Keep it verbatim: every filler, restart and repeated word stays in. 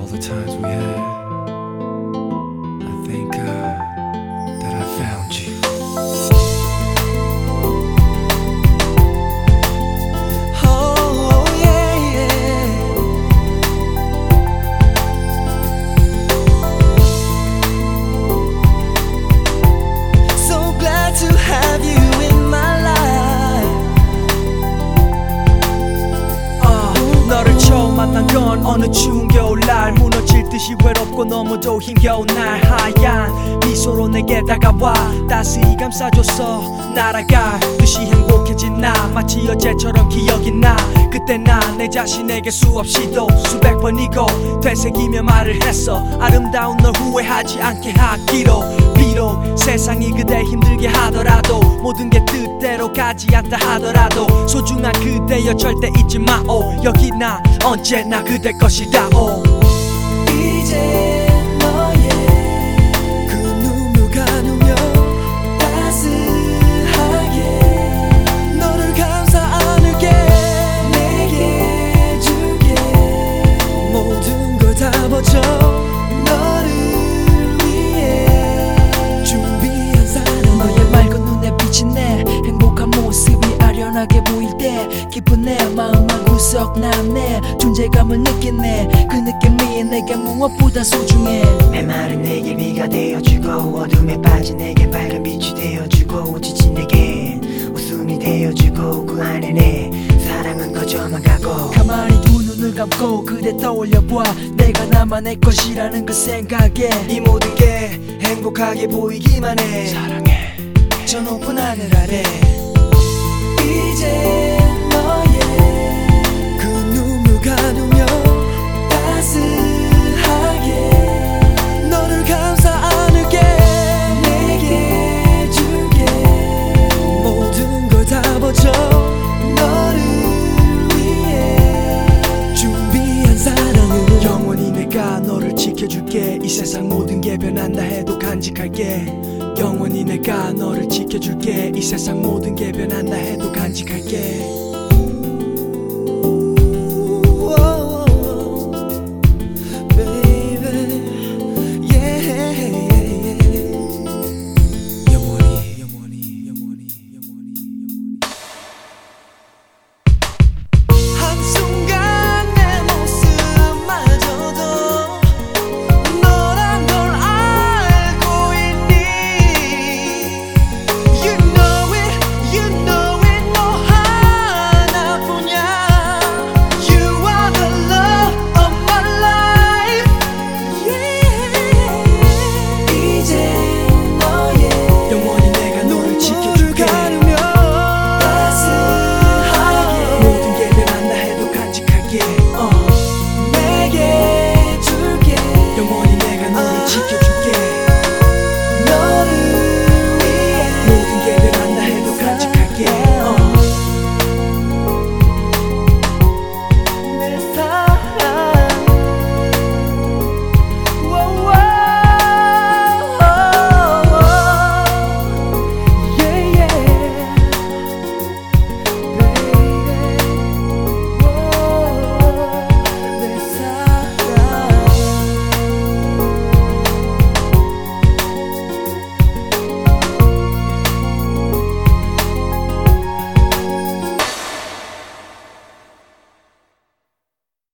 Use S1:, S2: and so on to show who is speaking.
S1: the times we had, I think uh, that I found you.
S2: Oh, yeah, yeah. So glad to have you in my life. uh, 너를 처음 만난 건 어느 추운 겨울날, 무너질 듯이 외롭고 너무도 힘겨운 날, 하얀 미소로 내게 다가와 따스히 감싸줘서 날아갈 듯이 행복해진 나, 마치 어제처럼 기억이 나. 그때 난 내 자신에게 수없이도 수백 번이고 되새기며 말을 했어. 아름다운 널 후회하지 않게 하기로. 비록 세상이 그대 힘들게 하더라도, 모든 게 뜻대로 가지 않다 하더라도, 소중한 그대여 절대 잊지 마오. 여기 나 언제나 그대 것이다오. 이제 너의 그 눈물가 누며 따스하게 너를 감싸 안을게. 내게 줄게 모든 걸 다 버려. 너를 위해 준비한 사랑. 너의 맑은 눈에 비친 내 행복한 모습이 아련하게 보일 때 기쁜 내 마음만 구석 남네. 존재감을 느끼네. 그 느낌이 내게 무엇보다 소중해.
S3: 메마른 내게 비가 되어주고, 어둠에 빠진 내게 밝은 빛이 되어주고, 지친 내게 웃음이 되어주고, 그 안에 내 사랑은 커져만 가고.
S2: 가만히 두 눈을 감고 그대 떠올려봐. 내가 나만의 것이라는 그 생각에
S3: 이 모든 게 행복하게 보이기만 해.
S2: 사랑해 저 높은 하늘 아래. 이제 너의 그 눈물가 누며 따스하게 너를 감싸 안을게. 내게 줄게 모든 걸 다 버려. 너를 위해 준비한 사랑은 영원히 내가 너를 지켜줄게. 이 세상 모든 게 변한다 해도 간직할게. 영원히 내가 너를 지켜줄게. 이 세상 모든 게 변한다 해도 간직할게.